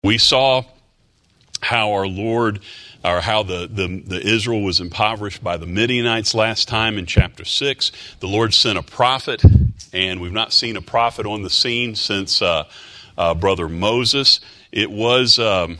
We saw how our Lord, or how the Israel was impoverished by the Midianites last time in chapter 6. The Lord sent a prophet, and we've not seen a prophet on the scene since Brother Moses. It was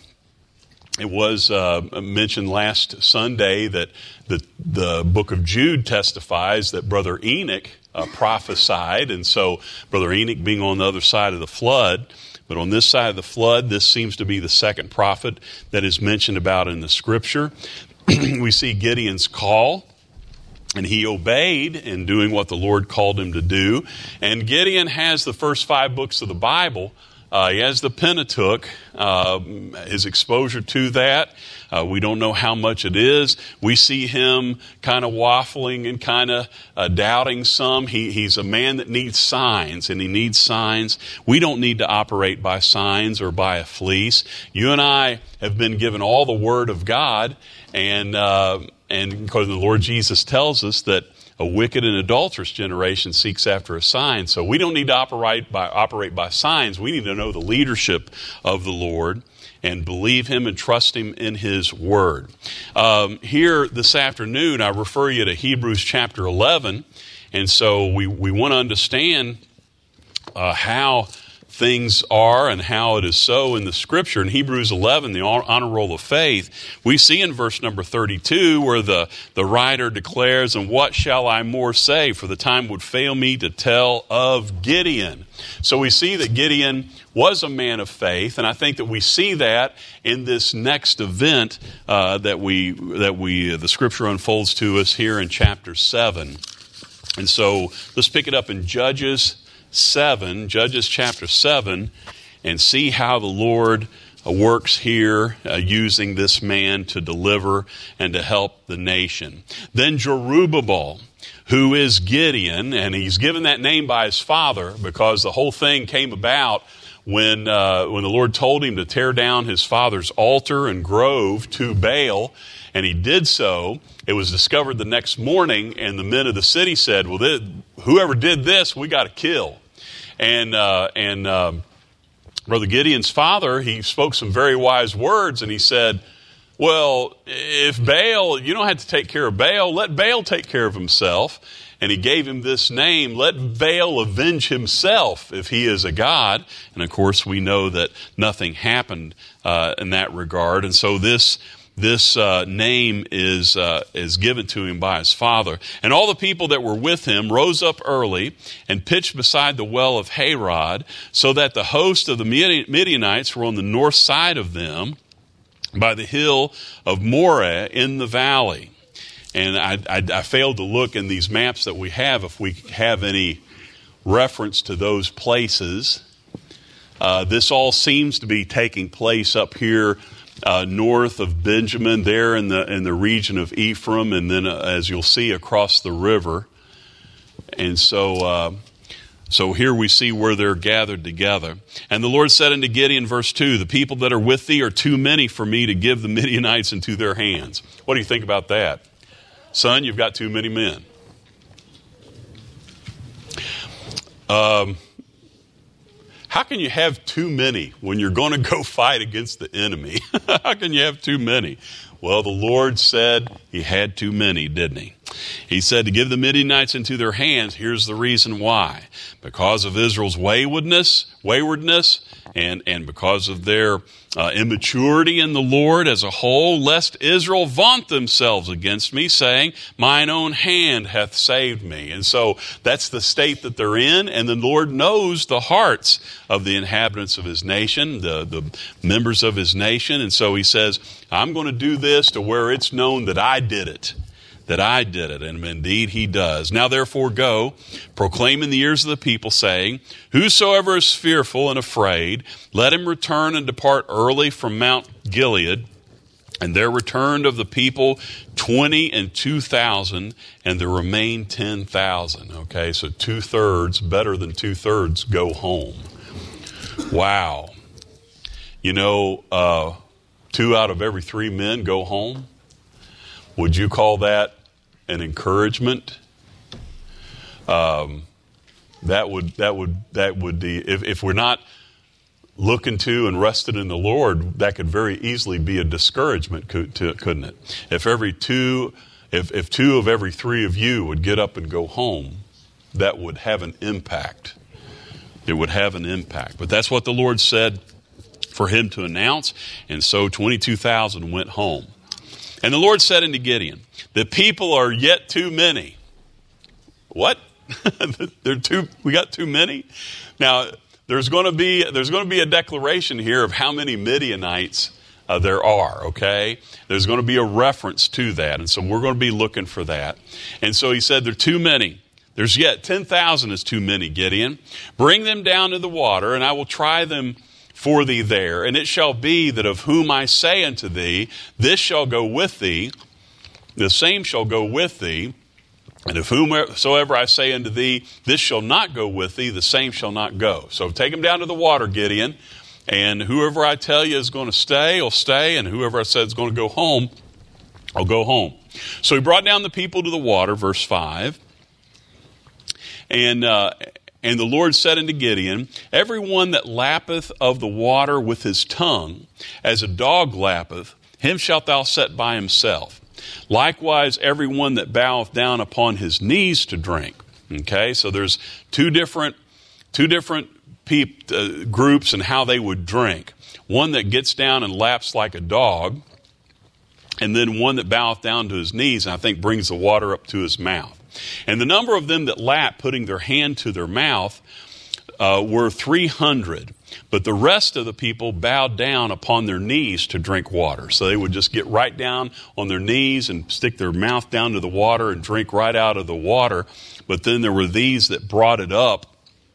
mentioned last Sunday that the book of Jude testifies that Brother Enoch prophesied, and so Brother Enoch being on the other side of the flood. But on this side of the flood, this seems to be the second prophet that is mentioned about in the Scripture. We see Gideon's call, and he obeyed in doing what the Lord called him to do. And Gideon has the first 5 books of the Bible. He has the Pentateuch, his exposure to that. We don't know how much it is. We see him kind of waffling and kind of doubting some. He's a man that needs signs, and he needs signs. We don't need to operate by signs or by a fleece. You and I have been given all the Word of God, and because the Lord Jesus tells us that a wicked and adulterous generation seeks after a sign. So we don't need to operate by signs. We need to know the leadership of the Lord and believe Him and trust Him in His Word. Here this afternoon, I refer you to Hebrews chapter 11. And so we want to understand how things are and how it is so in the Scripture. In Hebrews 11, the honor roll of faith, we see in verse number 32 where the writer declares, "And what shall I more say? For the time would fail me to tell of Gideon." So we see that Gideon was a man of faith, and I think that we see that in this next event that the Scripture unfolds to us here in chapter 7. And so let's pick it up in Judges chapter 7, and see how the Lord works here using this man to deliver and to help the nation. Then Jerubbaal, who is Gideon, and he's given that name by his father because the whole thing came about when the Lord told him to tear down his father's altar and grove to Baal, and he did so. It was discovered the next morning, and the men of the city said, "Well, whoever did this, we got to kill." And Brother Gideon's father, he spoke some very wise words, and he said, "Well, if Baal, you don't have to take care of Baal. Let Baal take care of himself." And he gave him this name, "Let Baal avenge himself if he is a god." And of course, we know that nothing happened in that regard. And so this name is given to him by his father. And all the people that were with him rose up early and pitched beside the well of Harod, so that the host of the Midianites were on the north side of them by the hill of Moreh in the valley. And I failed to look in these maps that we have if we have any reference to those places. This all seems to be taking place up here north of Benjamin, there in the region of Ephraim, and then as you'll see across the river. And so here we see where they're gathered together. And the Lord said unto Gideon, verse 2, "The people that are with thee are too many for me to give the Midianites into their hands." What do you think about that? Son, you've got too many men. How can you have too many when you're going to go fight against the enemy? How can you have too many? Well, the Lord said He had too many, didn't He? He said to give the Midianites into their hands. Here's the reason why. Because of Israel's waywardness, and because of their immaturity in the Lord as a whole, lest Israel vaunt themselves against me, saying, "Mine own hand hath saved me." And so that's the state that they're in, and the Lord knows the hearts of the inhabitants of His nation, the members of His nation. And so He says, "I'm going to do this to where it's known that I did it. And indeed He does. Now therefore go, proclaim in the ears of the people, saying, Whosoever is fearful and afraid, let him return and depart early from Mount Gilead. And there returned of the people 22,000, and there remained 10,000. Okay, so 2/3, better than 2/3, go home. Wow. 2 out of every 3 men go home. Would you call that an encouragement? That would be, if we're not looking to and rested in the Lord, that could very easily be a discouragement, couldn't it? If if two of every three of you would get up and go home, that would have an impact. It would have an impact. But that's what the Lord said for him to announce, and so 22,000 went home. And the Lord said unto Gideon, the people are yet too many. What? We got too many? Now, there's going to be a declaration here of how many Midianites there are, okay? There's going to be a reference to that, and so we're going to be looking for that. And so he said, there are too many. There's yet 10,000 is too many, Gideon. Bring them down to the water, and I will try them for thee there. And it shall be that of whom I say unto thee, this shall go with thee, the same shall go with thee. And of whomsoever I say unto thee, this shall not go with thee, the same shall not go. So take them down to the water, Gideon. And whoever I tell you is going to stay, will stay. And whoever I said is going to go home, I'll go home. So he brought down the people to the water, verse 5. And the Lord said unto Gideon, every one that lappeth of the water with his tongue, as a dog lappeth, him shalt thou set by himself. Likewise, every one that boweth down upon his knees to drink. Okay, so there's two different groups and how they would drink. One that gets down and laps like a dog, and then one that boweth down to his knees, and I think brings the water up to his mouth. And the number of them that lap, putting their hand to their mouth, were 300. But the rest of the people bowed down upon their knees to drink water. So they would just get right down on their knees and stick their mouth down to the water and drink right out of the water. But then there were these that brought it up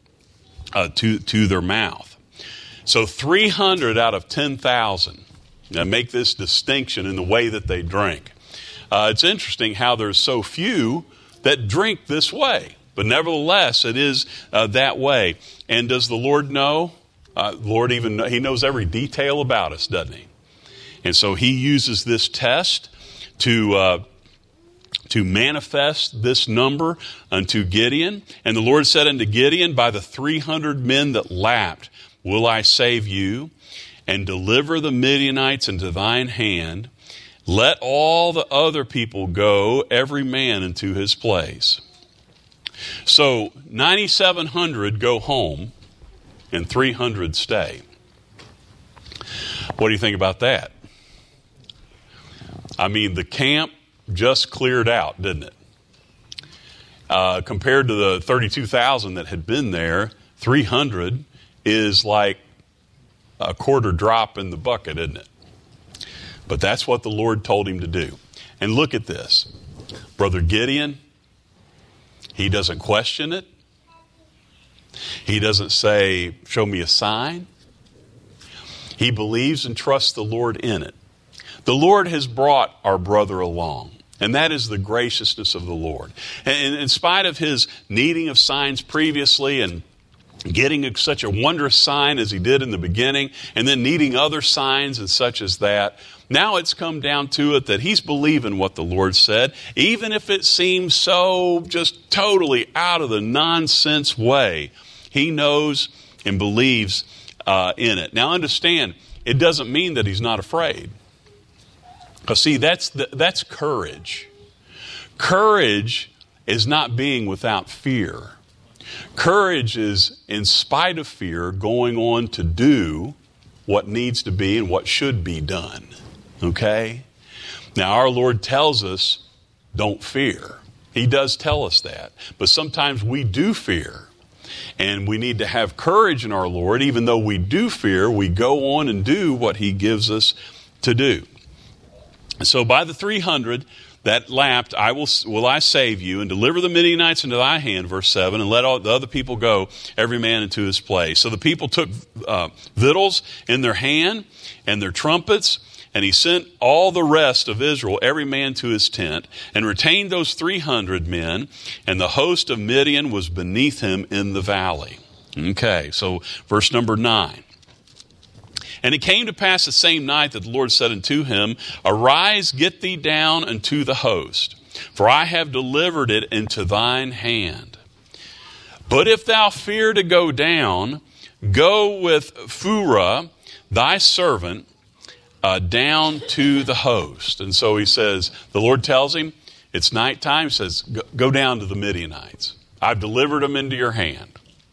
to their mouth. So 300 out of 10,000. Now make this distinction in the way that they drink. It's interesting how there's so few that drink this way. But nevertheless, it is that way. And does the Lord know? Lord He knows every detail about us, doesn't He? And so He uses this test to manifest this number unto Gideon. And the Lord said unto Gideon, by the 300 men that lapped will I save you, and deliver the Midianites into thine hand. Let all the other people go, every man into his place. So 9,700 go home and 300 stay. What do you think about that? I mean, the camp just cleared out, didn't it? Compared to the 32,000 that had been there, 300 is like a quarter drop in the bucket, isn't it? But that's what the Lord told him to do. And look at this. Brother Gideon, he doesn't question it. He doesn't say, show me a sign. He believes and trusts the Lord in it. The Lord has brought our brother along, and that is the graciousness of the Lord. And in spite of his needing of signs previously and getting such a wondrous sign as he did in the beginning, and then needing other signs and such as that, now it's come down to it that he's believing what the Lord said, even if it seems so just totally out of the nonsense way. He knows and believes in it. Now understand, it doesn't mean that he's not afraid. Because see, that's courage. Courage is not being without fear. Courage is, in spite of fear, going on to do what needs to be and what should be done. Okay? Now, our Lord tells us, don't fear. He does tell us that. But sometimes we do fear. And we need to have courage in our Lord. Even though we do fear, we go on and do what He gives us to do. So by the 300 that lapped, will I save you, and deliver the Midianites into thy hand, verse 7, and let all the other people go, every man into his place. So the people took victuals in their hand and their trumpets, and he sent all the rest of Israel, every man to his tent, and retained those 300 men, and the host of Midian was beneath him in the valley. Okay, so verse number 9. And it came to pass the same night that the Lord said unto him, Arise, get thee down unto the host, for I have delivered it into thine hand. But if thou fear to go down, go with Phurah, thy servant, down to the host. And so he says, the Lord tells him, it's nighttime. He says, go down to the Midianites. I've delivered them into your hand.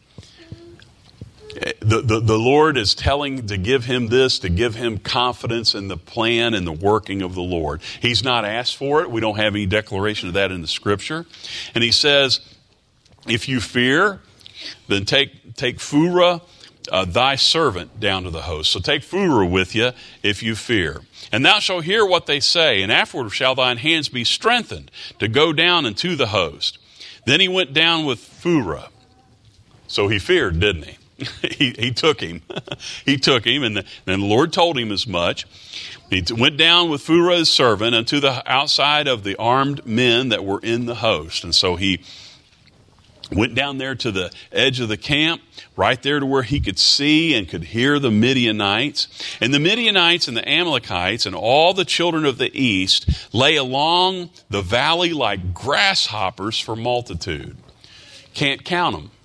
The Lord is telling to give him this, to give him confidence in the plan and the working of the Lord. He's not asked for it. We don't have any declaration of that in the Scripture. And he says, if you fear, then take Phurah, thy servant, down to the host. So take Phurah with you if you fear. And thou shalt hear what they say, and afterward shall thine hands be strengthened to go down unto the host. Then he went down with Phurah. So he feared, didn't he? He took him. He took him, and the Lord told him as much. He went down with Phurah his servant unto the outside of the armed men that were in the host. And so he went down there to the edge of the camp, right there to where he could see and could hear the Midianites. And the Midianites and the Amalekites and all the children of the east lay along the valley like grasshoppers for multitude. Can't count them.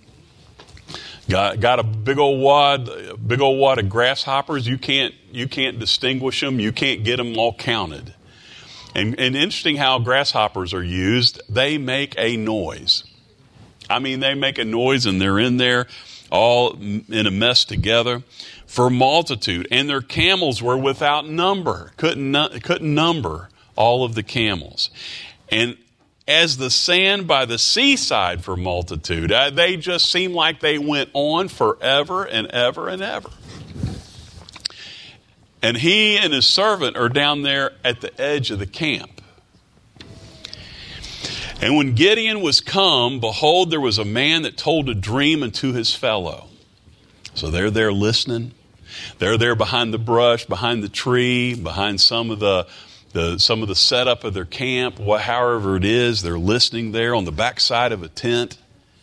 Got a big old wad of grasshoppers. You can't distinguish them. You can't get them all counted. And interesting how grasshoppers are used. They make a noise. I mean, they make a noise, and they're in there all in a mess together for multitude. And their camels were without number. Couldn't number all of the camels. And as the sand by the seaside for multitude. They just seemed like they went on forever and ever and ever. And he and his servant are down there at the edge of the camp. And when Gideon was come, behold, there was a man that told a dream unto his fellow. So they're there listening. They're there behind the brush, behind the tree, behind some of the setup of their camp, however it is, they're listening there on the backside of a tent.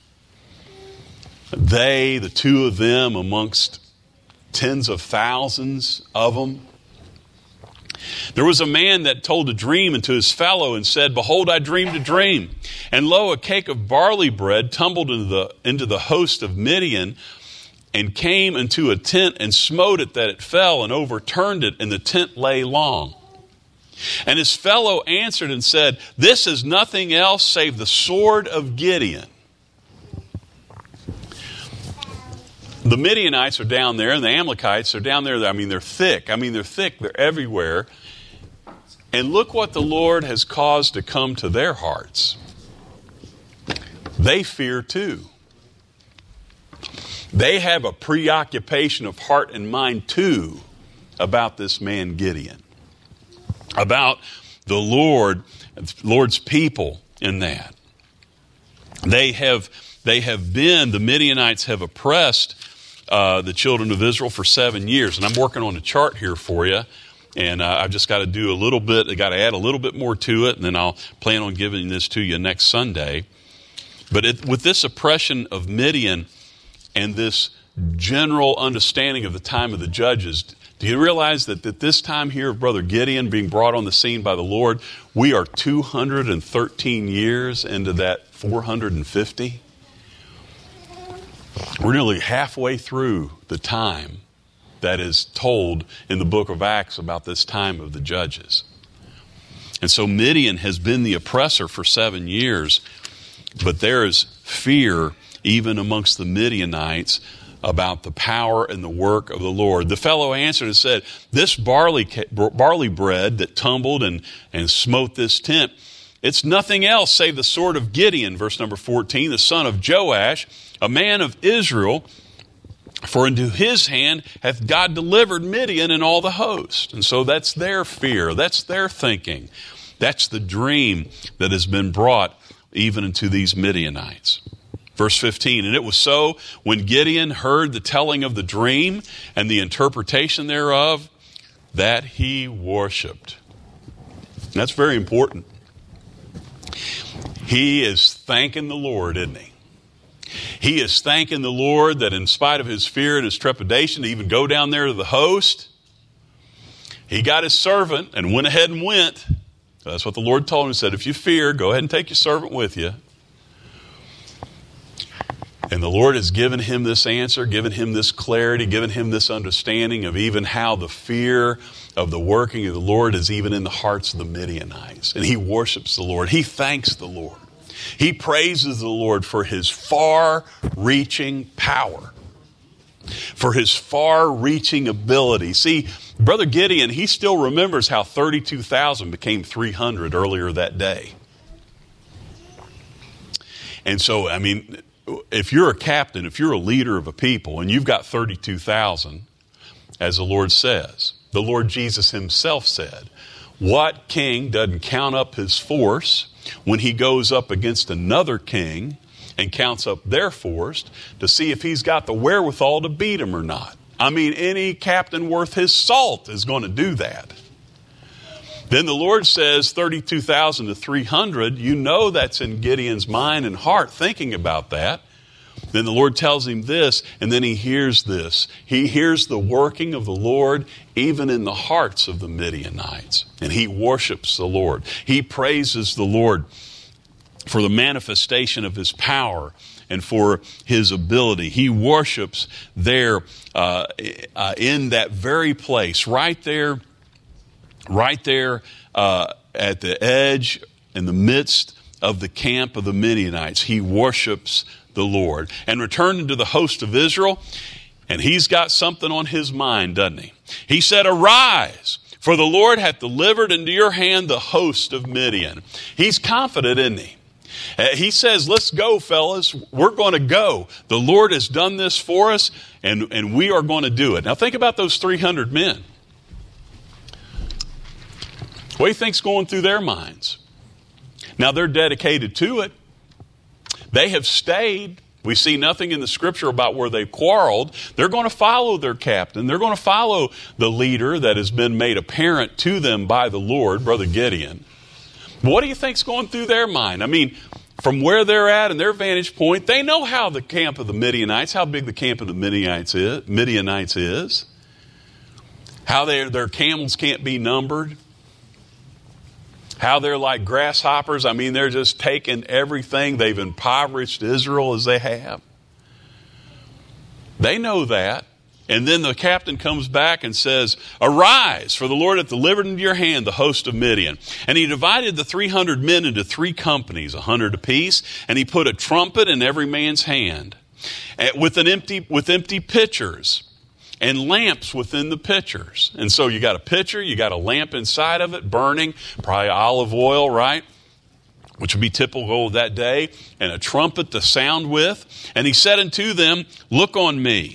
The two of them, amongst tens of thousands of them. There was a man that told a dream unto his fellow and said, behold, I dreamed a dream. And lo, a cake of barley bread tumbled into the host of Midian and came into a tent and smote it that it fell and overturned it, and the tent lay long. And his fellow answered and said, this is nothing else save the sword of Gideon. The Midianites are down there, and the Amalekites are down there. I mean, they're thick. They're everywhere. And look what the Lord has caused to come to their hearts. They fear too. They have a preoccupation of heart and mind too about this man Gideon. About the Lord's people in that. The Midianites have oppressed the children of Israel for 7 years. And I'm working on a chart here for you. And I've just got to do a little bit. I got to add a little bit more to it. And then I'll plan on giving this to you next Sunday. But with this oppression of Midian and this general understanding of the time of the judges, do you realize that at this time here of Brother Gideon being brought on the scene by the Lord, we are 213 years into that 450? We're nearly halfway through the time that is told in the book of Acts about this time of the judges. And so Midian has been the oppressor for 7 years, but there is fear even amongst the Midianites about the power and the work of the Lord. The fellow answered and said, this barley bread that tumbled and smote this tent, it's nothing else save the sword of Gideon, verse number 14, the son of Joash, a man of Israel, for into his hand hath God delivered Midian and all the host. And so that's their fear. That's their thinking. That's the dream that has been brought even into these Midianites. Verse 15, and it was so when Gideon heard the telling of the dream and the interpretation thereof, that he worshiped. That's very important. He is thanking the Lord, isn't he? He is thanking the Lord that in spite of his fear and his trepidation to even go down there to the host, he got his servant and went ahead and went. That's what the Lord told him. He said, if you fear, go ahead and take your servant with you. And the Lord has given him this answer, given him this clarity, given him this understanding of even how the fear of the working of the Lord is even in the hearts of the Midianites. And he worships the Lord. He thanks the Lord. He praises the Lord for his far-reaching power, for his far-reaching ability. See, Brother Gideon, he still remembers how 32,000 became 300 earlier that day. And so, I mean, if you're a captain, if you're a leader of a people, and you've got 32,000, as the Lord says, the Lord Jesus himself said, what king doesn't count up his force when he goes up against another king and counts up their force to see if he's got the wherewithal to beat him or not? I mean, any captain worth his salt is going to do that. Then the Lord says 32,000 to 300. You know that's in Gideon's mind and heart thinking about that. Then the Lord tells him this, and then he hears this. He hears the working of the Lord even in the hearts of the Midianites. And he worships the Lord. He praises the Lord for the manifestation of his power and for his ability. He worships there in that very place, right there at the edge, in the midst of the camp of the Midianites. He worships the Lord. And returning to the host of Israel, and he's got something on his mind, doesn't he? He said, arise, for the Lord hath delivered into your hand the host of Midian. He's confident, isn't he? He says, let's go, fellas. We're going to go. The Lord has done this for us, and we are going to do it. Now think about those 300 men. What do you think's going through their minds? Now they're dedicated to it. They have stayed. We see nothing in the scripture about where they've quarreled. They're going to follow their captain. They're going to follow the leader that has been made apparent to them by the Lord, Brother Gideon. But what do you think's going through their mind? I mean, from where they're at and their vantage point, they know how the camp of the Midianites, how big the camp of the Midianites is. How their camels can't be numbered. How they're like grasshoppers. I mean, they're just taking everything. They've impoverished Israel as they have. They know that. And then the captain comes back and says, arise, for the Lord hath delivered into your hand the host of Midian. And he divided the 300 men into 3 companies, 100 apiece. And he put a trumpet in every man's hand with empty pitchers. And lamps within the pitchers. And so you got a pitcher, you got a lamp inside of it, burning, probably olive oil, right? Which would be typical of that day, and a trumpet to sound with. And he said unto them, look on me,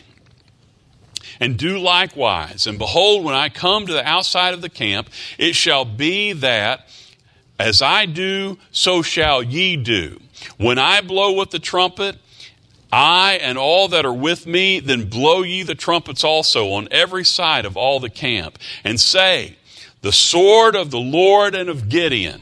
and do likewise. And behold, when I come to the outside of the camp, it shall be that as I do, so shall ye do. When I blow with the trumpet, I and all that are with me, then blow ye the trumpets also on every side of all the camp, and say, the sword of the Lord and of Gideon.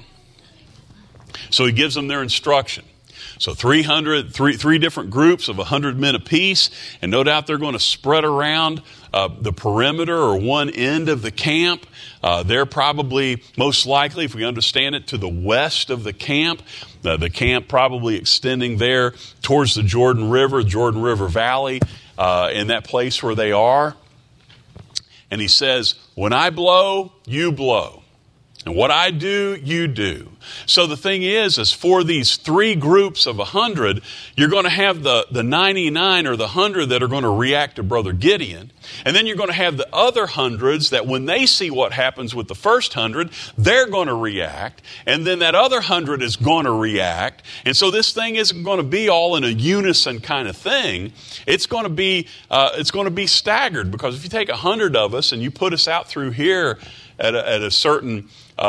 So he gives them their instruction. So three different groups of 100 men apiece, and no doubt they're going to spread around the perimeter or one end of the camp. They're probably, most likely, if we understand it, to the west of the camp. The camp probably extending there towards the Jordan River Valley, in that place where they are. And he says, when I blow, you blow. And what I do, you do. So the thing is for these 3 groups of 100, you're going to have the 99 or the 100 that are going to react to Brother Gideon. And then you're going to have the other hundreds that when they see what happens with the first 100, they're going to react. And then that other 100 is going to react. And so this thing isn't going to be all in a unison kind of thing. It's going to be staggered, because if you take 100 of us and you put us out through here at a certain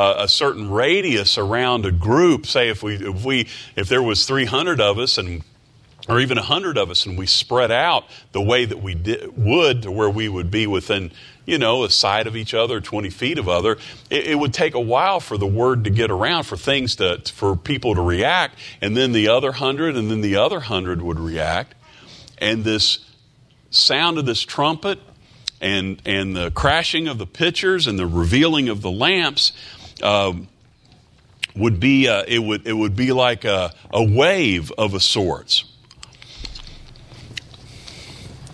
radius around a group, say if there was 300 of us or even 100 of us, and we spread out the way that we would to where we would be within, a side of each other, 20 feet of other, it would take a while for the word to get around, for people to react, and then the other 100, and then the other 100 would react, and this sound of this trumpet and the crashing of the pitchers and the revealing of the lamps would be it would be like a wave of a sorts.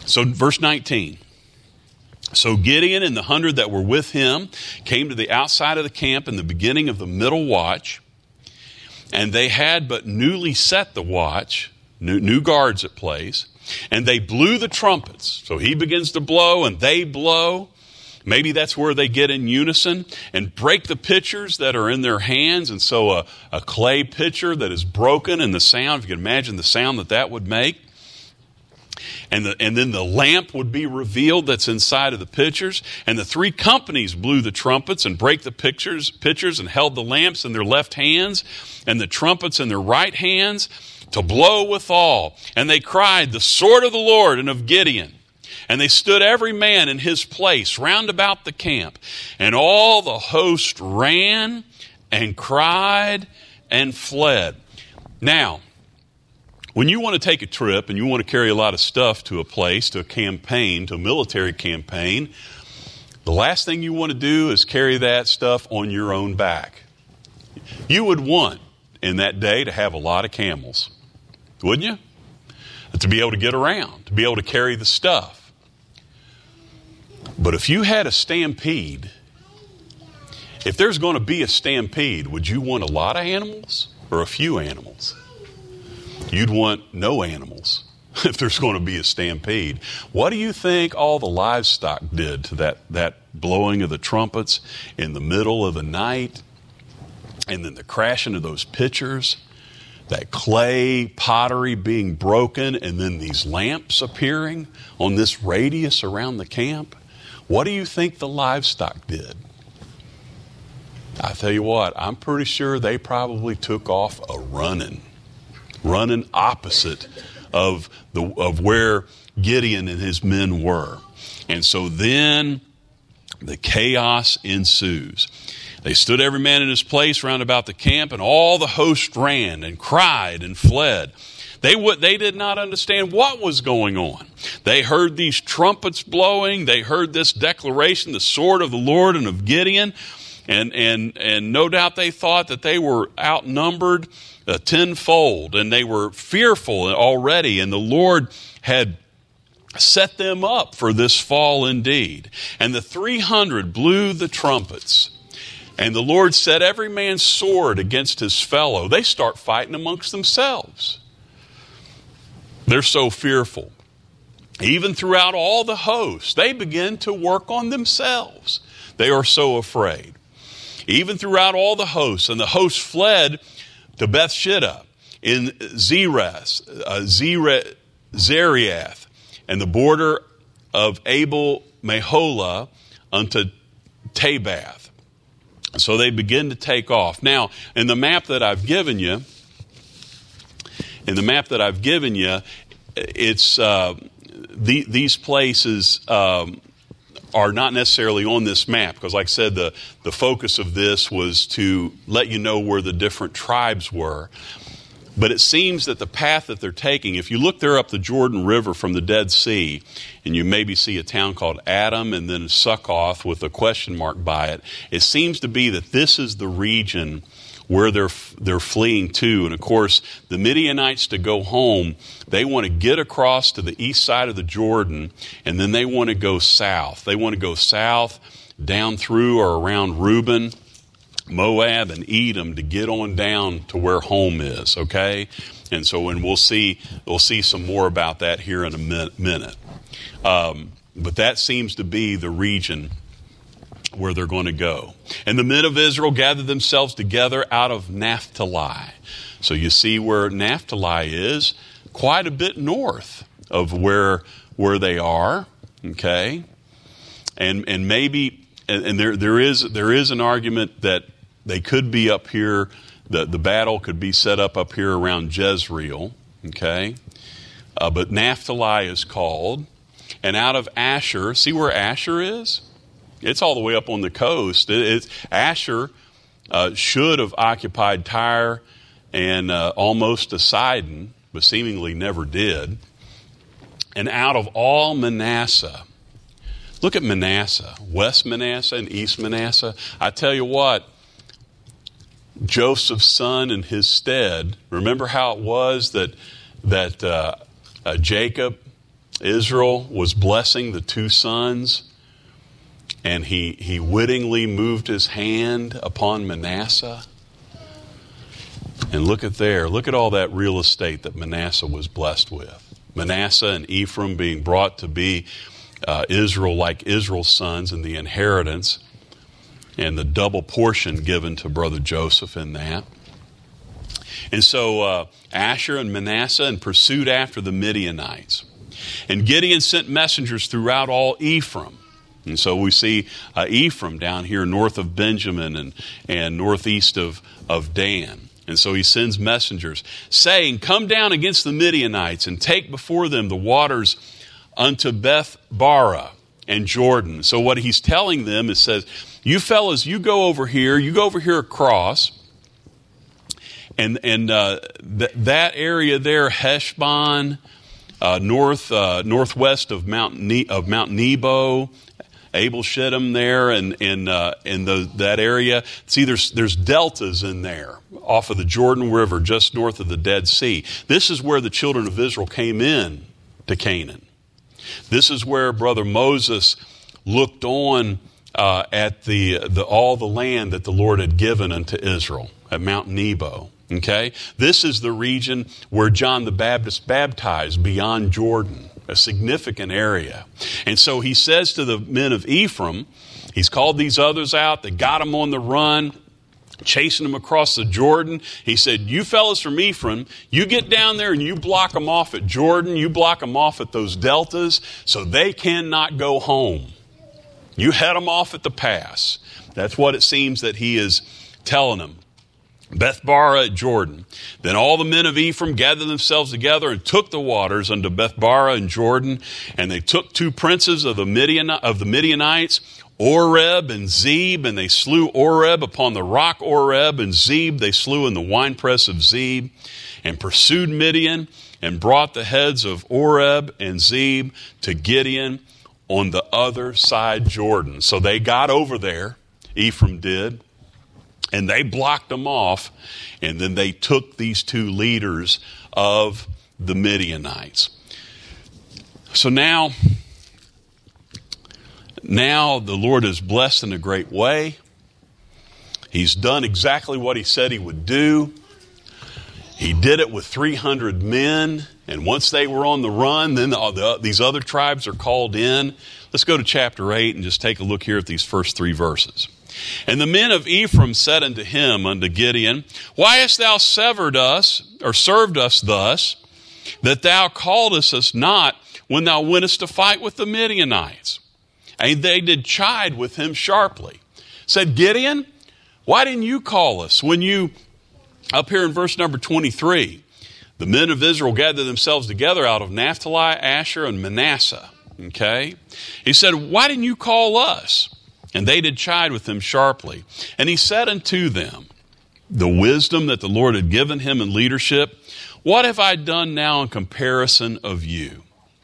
So verse 19. So Gideon and the 100 that were with him came to the outside of the camp in the beginning of the middle watch, and they had but newly set the watch, new guards at place, and they blew the trumpets. So he begins to blow and they blow. Maybe that's where they get in unison and break the pitchers that are in their hands. And so a clay pitcher that is broken, and the sound, if you can imagine the sound that would make. And then the lamp would be revealed that's inside of the pitchers. And the three companies blew the trumpets and break the pitchers and held the lamps in their left hands and the trumpets in their right hands to blow withal. And they cried, the sword of the Lord and of Gideon. And they stood every man in his place round about the camp. And all the host ran and cried and fled. Now, when you want to take a trip and you want to carry a lot of stuff to a place, to a campaign, to a military campaign, the last thing you want to do is carry that stuff on your own back. You would want, in that day, to have a lot of camels, wouldn't you? To be able to get around, to be able to carry the stuff. But if you had a stampede, if there's going to be a stampede, would you want a lot of animals or a few animals? You'd want no animals if there's going to be a stampede. What do you think all the livestock did to that blowing of the trumpets in the middle of the night? And then the crashing of those pitchers, that clay pottery being broken, and then these lamps appearing on this radius around the camp. What do you think the livestock did? I tell you what, I'm pretty sure they probably took off running opposite of where Gideon and his men were. And so then the chaos ensues. They stood every man in his place round about the camp, and all the host ran and cried and fled. They did not understand what was going on. They heard these trumpets blowing. They heard this declaration, the sword of the Lord and of Gideon. And no doubt they thought that they were outnumbered tenfold, and they were fearful already, and the Lord had set them up for this fall indeed. And the 300 blew the trumpets, and the Lord set every man's sword against his fellow. They start fighting amongst themselves. They're so fearful. Even throughout all the hosts, they begin to work on themselves. They are so afraid. Even throughout all the hosts, and the hosts fled to Bethsheba in Zerath, and the border of Abel Meholah unto Tabath. So they begin to take off. Now, in the map that I've given you, it's these places are not necessarily on this map, because like I said, the focus of this was to let you know where the different tribes were. But it seems that the path that they're taking, if you look there up the Jordan River from the Dead Sea, and you maybe see a town called Adam and then Succoth with a question mark by it, it seems to be that this is the region where they're fleeing to. And of course, the Midianites, to go home, they want to get across to the east side of the Jordan, and then they want to go south. They want to go south down through or around Reuben, Moab, and Edom to get on down to where home is, okay? And so we'll see some more about that here in a minute. But that seems to be the region where they're going to go. And the men of Israel gathered themselves together out of Naphtali. So you see where Naphtali is, quite a bit north of where they are, okay? And maybe, and there is an argument that they could be up here, the battle could be set up here around Jezreel, okay? But Naphtali is called. And out of Asher, see where Asher is? It's all the way up on the coast. Asher should have occupied Tyre and almost to Sidon, but seemingly never did. And out of all Manasseh, look at Manasseh, West Manasseh and East Manasseh. I tell you what, Joseph's son in his stead, remember how it was that Jacob Israel was blessing the two sons, and he wittingly moved his hand upon Manasseh. And look at all that real estate that Manasseh was blessed with. Manasseh and Ephraim being brought to be Israel like Israel's sons in the inheritance, and the double portion given to brother Joseph in that. And so Asher and Manasseh and pursued after the Midianites. And Gideon sent messengers throughout all Ephraim. And so we see Ephraim down here north of Benjamin and northeast of Dan. And so he sends messengers saying, "Come down against the Midianites and take before them the waters unto Beth-barah and Jordan." So what he's telling them is, says, you fellas, you go over here across, and that area there, Heshbon, northwest of Mount Nebo, Abel Shittim there, and that area. See, there's deltas in there off of the Jordan River, just north of the Dead Sea. This is where the children of Israel came in to Canaan. This is where brother Moses looked on at all the land that the Lord had given unto Israel at Mount Nebo. Okay, this is the region where John the Baptist baptized beyond Jordan, a significant area. And so he says to the men of Ephraim, he's called these others out. They got them on the run, chasing them across the Jordan. He said, "You fellas from Ephraim, you get down there and you block them off at Jordan. You block them off at those deltas so they cannot go home. You head them off at the pass." That's what it seems that he is telling them. Beth-barah at Jordan. Then all the men of Ephraim gathered themselves together and took the waters unto Beth-barah and Jordan. And they took two princes of the Midianites, Oreb and Zeb, and they slew Oreb upon the rock Oreb, and Zeb they slew in the winepress of Zeb, and pursued Midian, and brought the heads of Oreb and Zeb to Gideon on the other side Jordan. So they got over there, Ephraim did, and they blocked them off, and then they took these two leaders of the Midianites. So now the Lord is blessed in a great way. He's done exactly what he said he would do. He did it with 300 men, and once they were on the run, then these other tribes are called in. Let's go to chapter 8 and just take a look here at these first 3 verses. "And the men of Ephraim said unto him, unto Gideon, Why hast thou severed us, or served us thus, that thou calledst us not when thou wentest to fight with the Midianites? And they did chide with him sharply. Said, Gideon, why didn't you call us when you," up here in verse number 23, "the men of Israel gathered themselves together out of Naphtali, Asher, and Manasseh." Okay? He said, "Why didn't you call us?" And they did chide with him sharply. And he said unto them, the wisdom that the Lord had given him in leadership, "What have I done now in comparison of you?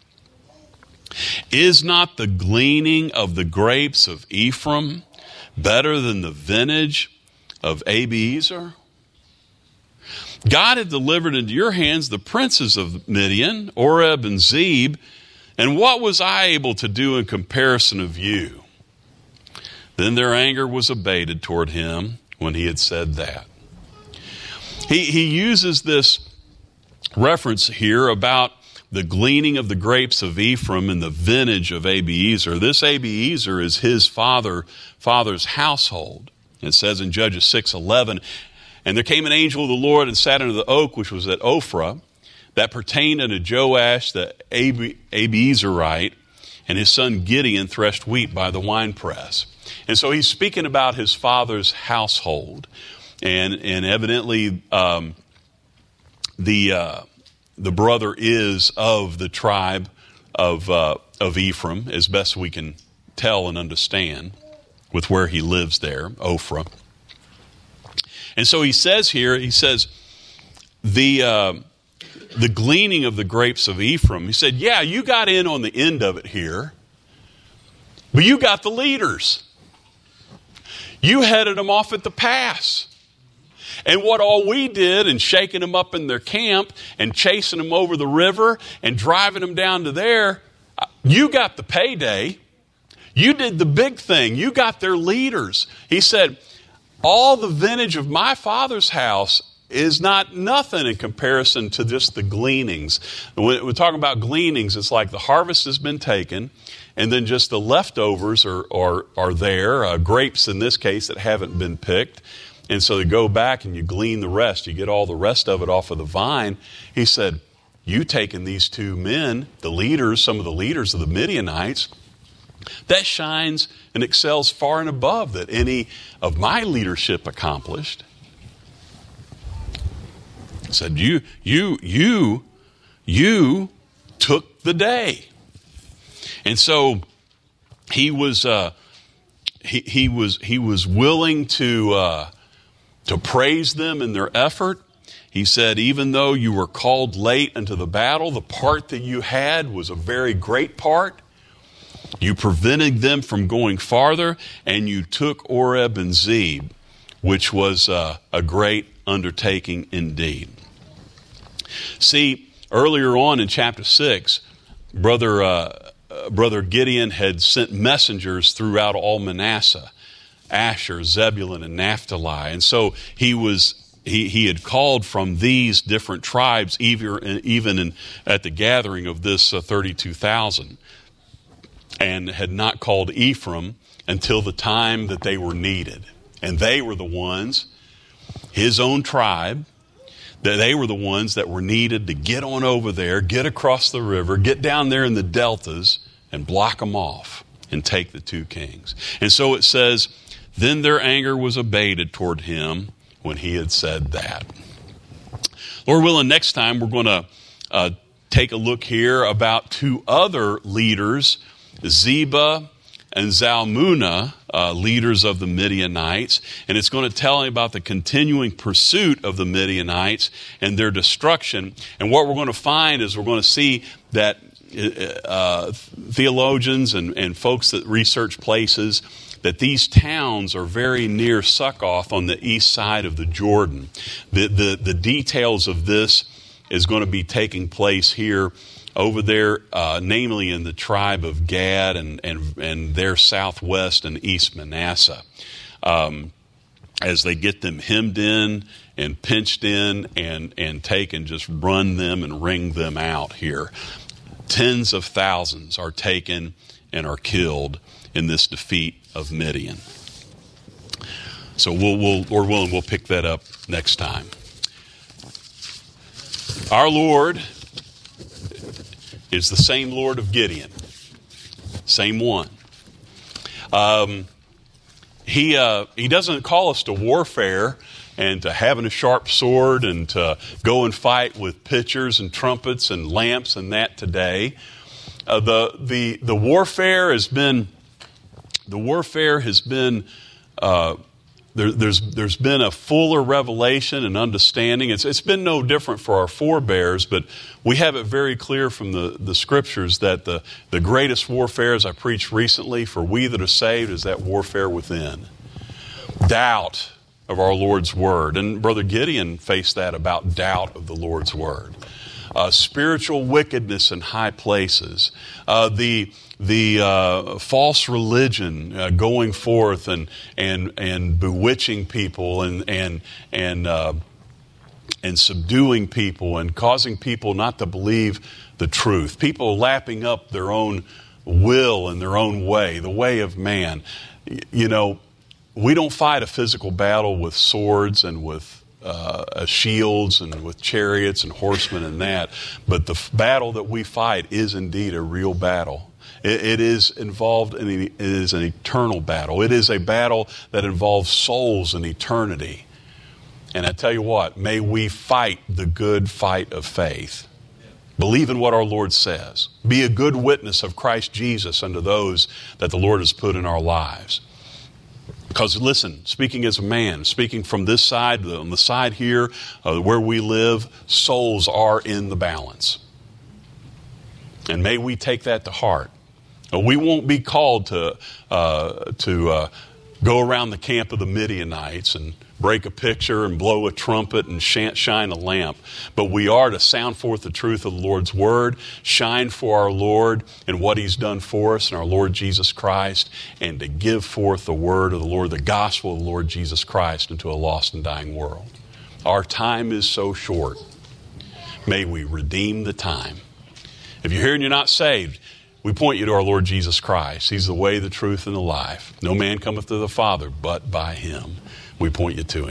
Is not the gleaning of the grapes of Ephraim better than the vintage of Abiezer? God had delivered into your hands the princes of Midian, Oreb and Zeb, and what was I able to do in comparison of you?" Then their anger was abated toward him when he had said that. He uses this reference here about the gleaning of the grapes of Ephraim and the vintage of Abiezer. This Abiezer is his father's household. It says in Judges 6:11, "And there came an angel of the Lord and sat under the oak which was at Ophrah, that pertained unto Joash the Abiezerite, and his son Gideon threshed wheat by the winepress." And so he's speaking about his father's household. And evidently the brother is of the tribe of Ephraim, as best we can tell and understand, with where he lives there, Ophrah. And so he says here, the gleaning of the grapes of Ephraim. He said, yeah, you got in on the end of it here, but you got the leaders. You headed them off at the pass. And what all we did in shaking them up in their camp and chasing them over the river and driving them down to there, You got the payday. You did the big thing. You got their leaders. He said, all the vintage of my father's house is not nothing in comparison to just the gleanings. When we're talking about gleanings, it's like the harvest has been taken, and then just the leftovers are there, grapes in this case that haven't been picked. And so you go back and you glean the rest. You get all the rest of it off of the vine. He said, you taking these two men, the leaders, some of the leaders of the Midianites, that shines and excels far and above that any of my leadership accomplished. He said, you took the day. And so he was willing to praise them in their effort. He said, even though you were called late into the battle, the part that you had was a very great part. You prevented them from going farther, and you took Oreb and Zeeb, which was a great undertaking indeed. See, earlier on in chapter 6, Brother Gideon had sent messengers throughout all Manasseh, Asher, Zebulun, and Naphtali. And so he had called from these different tribes, even at the gathering of this 32,000, and had not called Ephraim until the time that they were needed. And they were the ones, his own tribe, that they were the ones that were needed to get on over there, get across the river, get down there in the deltas, and block them off and take the two kings. And so it says, then their anger was abated toward him when he had said that. Lord willing, next time we're going to take a look here about two other leaders, Zebah and Zalmunna, leaders of the Midianites. And it's going to tell me about the continuing pursuit of the Midianites and their destruction. And what we're going to find is we're going to see that theologians and folks that research places, that these towns are very near Succoth on the east side of the Jordan. The details of this is going to be taking place here over there, namely in the tribe of Gad and their southwest and east Manasseh, as they get them hemmed in and pinched in and take and just run them and wring them out here. Tens of thousands are taken and are killed in this defeat of Midian. So Lord willing, we'll pick that up next time. Our Lord is the same Lord of Gideon. Same one. He doesn't call us to warfare and to having a sharp sword and to go and fight with pitchers and trumpets and lamps and that today. The warfare has been there's been a fuller revelation and understanding. It's been no different for our forebears, but we have it very clear from the scriptures that the greatest warfare, as I preached recently, for we that are saved, is that warfare within. Doubt of our Lord's word. And Brother Gideon faced that about doubt of the Lord's word. Spiritual wickedness in high places. The false religion going forth and bewitching people and subduing people and causing people not to believe the truth. People lapping up their own will and their own way, the way of man. You know, we don't fight a physical battle with swords and with shields and with chariots and horsemen and that, but the battle that we fight is indeed a real battle. It is involved in it is an eternal battle. It is a battle that involves souls in eternity. And I tell you what, may we fight the good fight of faith. Believe in what our Lord says. Be a good witness of Christ Jesus unto those that the Lord has put in our lives. Because listen, speaking as a man, speaking from this side, on the side here where we live, souls are in the balance. And may we take that to heart. We won't be called to go around the camp of the Midianites and break a picture and blow a trumpet and shine a lamp. But we are to sound forth the truth of the Lord's word, shine for our Lord and what he's done for us and our Lord Jesus Christ, and to give forth the word of the Lord, the gospel of the Lord Jesus Christ into a lost and dying world. Our time is so short. May we redeem the time. If you're here and you're not saved, we point you to our Lord Jesus Christ. He's the way, the truth, and the life. No man cometh to the Father but by him. We point you to him.